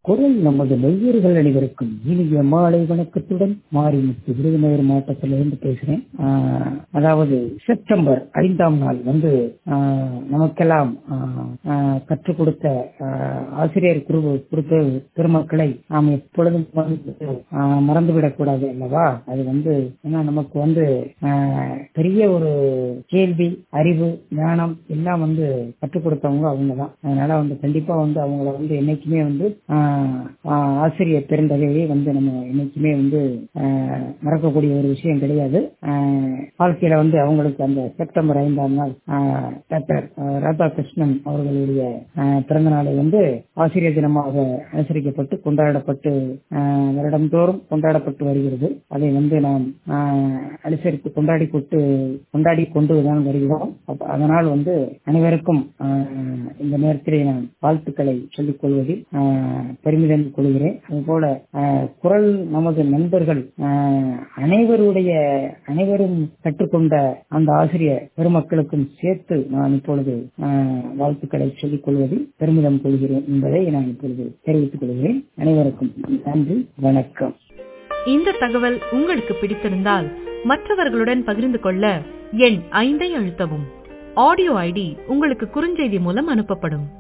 குரல் நமது நெய்யர்கள் அனைவருக்கும் இனிய மாலை வணக்கத்துடன் மாரிமுத்து விருதுநகர் மாவட்டத்திலிருந்து பேசுறேன். அதாவது செப்டம்பர் 5ஆம் நாள் நமக்கெல்லாம் கற்றுக் கொடுத்த ஆசிரியர் குரு பெருமக்களை நாம் எப்பொழுதும் மறந்துவிடக் கூடாது அல்லவா? அது ஏன்னா நமக்கு பெரிய ஒரு கேள்வி, அறிவு, ஞானம் எல்லாம் கற்றுக் கொடுத்தவங்க அவங்கதான். அதனால கண்டிப்பா அவங்கள என்னைக்குமே ஆசிரியர் பெருந்தகையை நம்ம என்னைக்குமே மறக்கக்கூடிய ஒரு விஷயம் கிடையாது. வாழ்க்கையில அவங்களுக்கு அந்த செப்டம்பர் 5ஆம் நாள் டாக்டர் ராதாகிருஷ்ணன் அவர்களுடைய பிறந்த நாளை ஆசிரியர் தினமாக அனுசரிக்கப்பட்டு கொண்டாடப்பட்டு வருடந்தோறும் கொண்டாடப்பட்டு வருகிறது. அதை நாம் அனுசரித்து கொண்டாடி கொண்டுதான் வருகிறோம். அதனால் அனைவருக்கும் இந்த நேரத்திலே நான் வாழ்த்துக்களை சொல்லிக் கொள்வதில் பெருமிதம் கொள்கிறேன். அதுபோல குரல் நமது நண்பர்கள் அனைவரும் கற்றுக்கொண்ட அந்த ஆசிரியர் பெருமக்களுக்கும் சேர்த்து நான் இப்பொழுது வாழ்த்துக்களை சொல்லிக் கொள்வதில் பெருமிதம் கொள்கிறேன் என்பதை நான் இப்பொழுது தெரிவித்துக் கொள்கிறேன். அனைவருக்கும் நன்றி, வணக்கம். இந்த தகவல் உங்களுக்கு பிடித்திருந்தால் மற்றவர்களுடன் பகிர்ந்து கொள்ள எண் 5 அழுத்தவும். ஆடியோ ஐடி உங்களுக்கு குறுஞ்செய்தி மூலம் அனுப்பப்படும்.